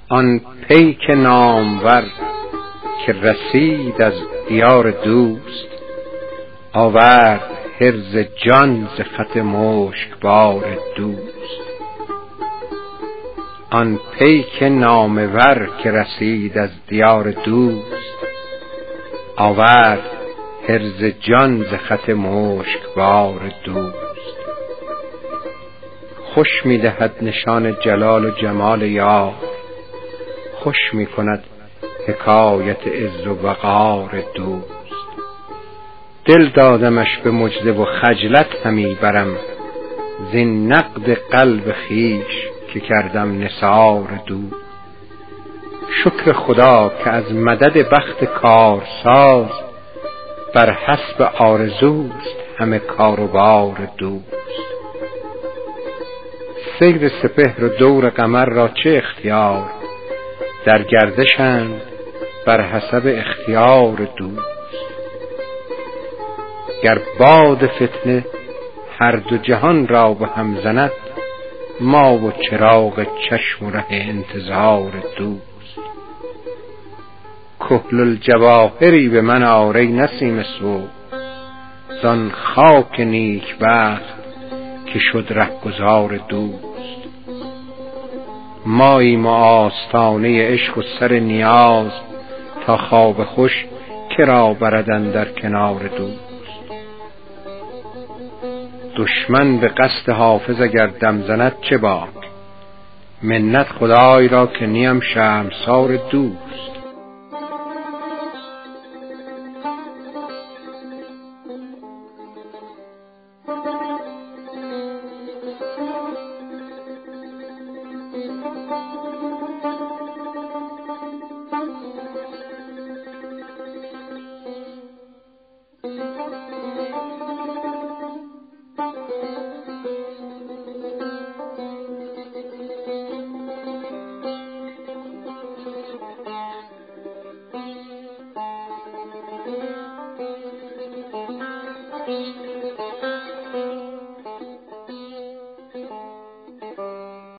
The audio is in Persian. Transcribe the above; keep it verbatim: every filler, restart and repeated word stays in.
آن پیک نامور که رسید از دیار دوست، آورد حرز جان ز خط مشکبار دوست. آن پیک نامور که رسید از دیار دوست، آورد حرز جان ز خط مشکبار دوست. خوش می دهد نشان جلال و جمال یار، خوش می کند حکایت عز و وقار دوست. دل دادمش به مجده و خجلت همی برم، زین نقد قلب خویش که کردم نثار دوست. شکر خدا که از مدد بخت کارساز، بر حسب آرزوست همه کار و بار دوست. سیر سپهر و دور قمر را چه اختیار، در گردشند بر حسب اختیار دوست. گر باد فتنه هر دو جهان را به هم زند، ما و چراغ چشم و ره انتظار دوست. کحل الجواهری به من آر ای نسیم صبح، زان خاک نیک بخت که شد رهگذار دوست. ماییم و آستانه عشق و سر نیاز، تا خواب خوش کرا بردن در کنار دوست. دشمن به قصد حافظ اگر دم زند چه باک، منت خدای را که نیم شرمسار دوست.